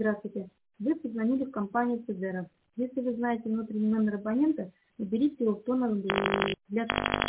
Здравствуйте. Вы позвонили в компанию Федера. Если вы знаете внутренний номер абонента, наберите его в тоном для